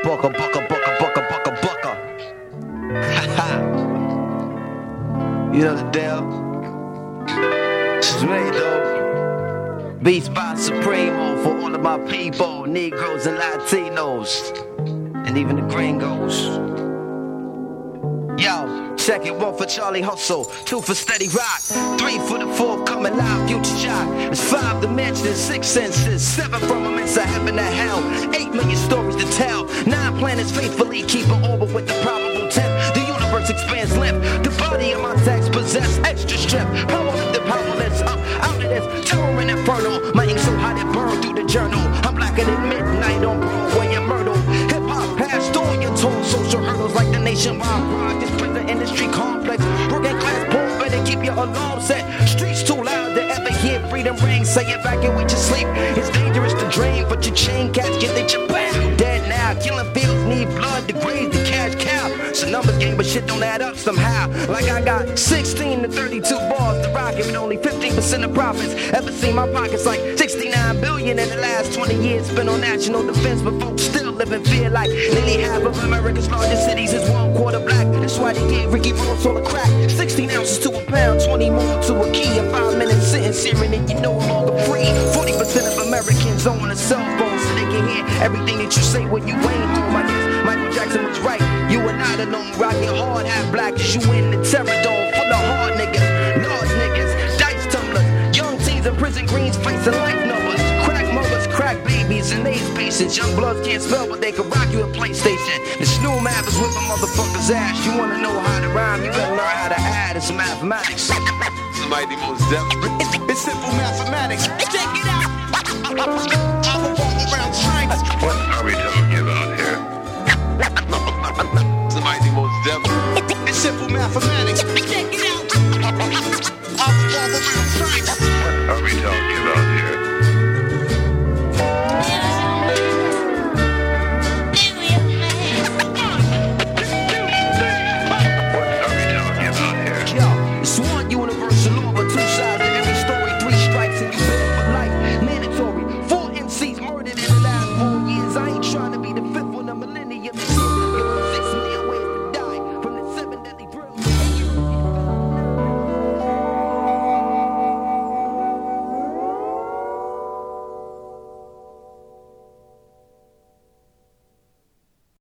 bucka, bucka, bucka, bucka, bucka, bucka. Haha. You know the deal. This is me, though. Beats by Supremo for all of my people, Negroes and Latinos, and even the gringos. Yo, check it, 1 for Charlie Hustle, 2 for Steady Rock, 3 for the forthcoming live future shot. It's 5 dimensions, 6 senses, 7 firmaments of heaven to hell, 8 million stories to tell, 9 planets faithfully keep an orbit with the probable 10th. The universe expands length, the body of my text possess extra strength. Power of the powerless, up out of this terror and inferno. My ink so hot it burned through the journal. I'm blacker than midnight on Broadway and Myrtle. Hip hop passed all your tall social hurdles like the nationwide rock. This prison industry complex. Working class poor, better keep your alarm set. Streets too loud to ever hear freedom ring. Say it back and we just sleep. It's dangerous to dream, but your chain cats get that you bam. Dead now, killing fields need blood to graze the cash cow. It's a numbers game, but shit don't add up somehow. Like I got 16 to 32 bars to rock it with only 15% of profits. Ever seen my pockets like 69 billion in the last 20 years spent on national defense, but folks still live in fear like nearly half of America's largest cities is 1/4 black. That's why they gave Ricky Ross all the crack. 16 ounces to a pound, 20 more to a key. A 5-minute sentence hearing it, you no longer free. 40% of Americans own a cell phone so they can hear everything that you say when you ain't home. I guess Michael Jackson was right. You are not alone. Rockin' hard, half black as you in the terror dome. Full of hard niggas, large niggas, dice tumblers, young teens in prison greens facing life numbers. Crack mothers, crack babies, and AIDS patients. Young bloods can't spell, but they can rock you a PlayStation. The Snoop Mav is whipping motherfuckers' ass. You wanna know how to rhyme, you better learn how to add. It's mathematics. Somebody most definitely. It's simple mathematics. Check it out. I'm a walk around strength. What are we talking about here? Somebody most definitely. It's simple mathematics. Check it out. I'm a walk around strength.